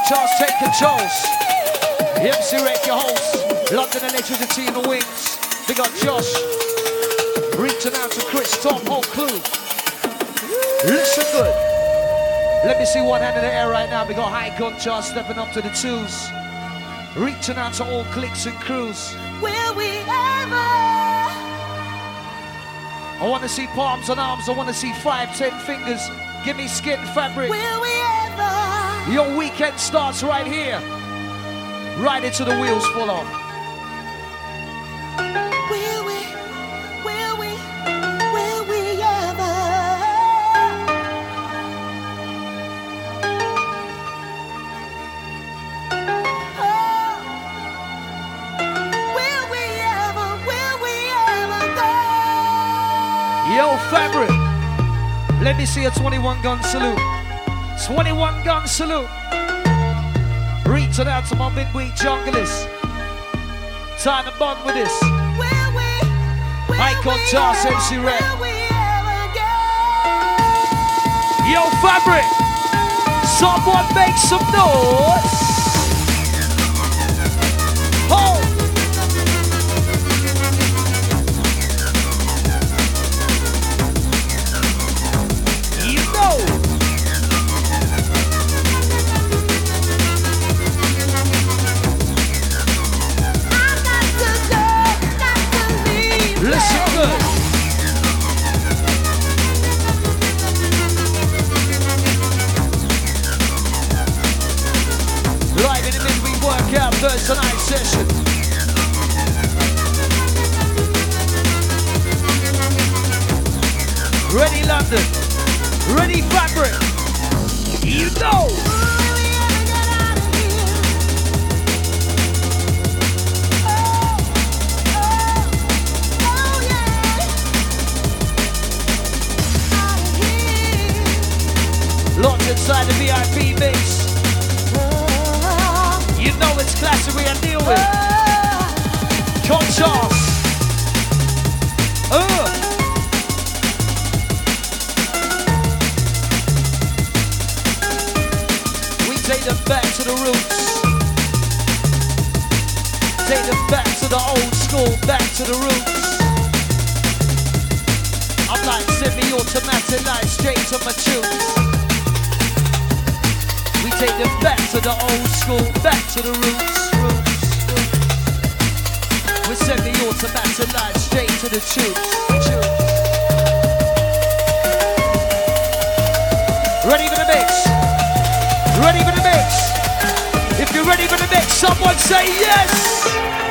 Charles, take controls. MC Rake, your host. London Electricity in the wings. Big up Josh. Reaching out to Chris, Tom, whole crew. Listen good. Let me see one hand in the air right now. We got High Charles stepping up to the twos. Reaching out to all cliques and crews. Will we ever? I want to see palms and arms. I want to see 5, 10 fingers. Give me skin fabric. Will we ever? Your weekend starts right here. Right into the wheels full on. Will we ever? Oh. Will we ever go? Yo, fabric. Let me see a 21 gun salute. 21 gun salute. Reaching out to my midweek junglers. Time to bond with this. Icon Charles, MC Red. Yo, fabric. Someone make some noise. Oh. You know. Listen good. Live in the midweek workout Thursday night session. Ready London. Ready fabric. You know. Locked inside the VIP mix. You know it's classic we are deal with. John Charles. We take them back to the roots. Take them back to the old school, back to the roots. I'm like semi-automatic, like straight to my tunes. We take them back to the old school, back to the roots. We're semi-automatic line straight to the tubes. Ready for the mix? Ready for the mix? If you're ready for the mix, someone say yes!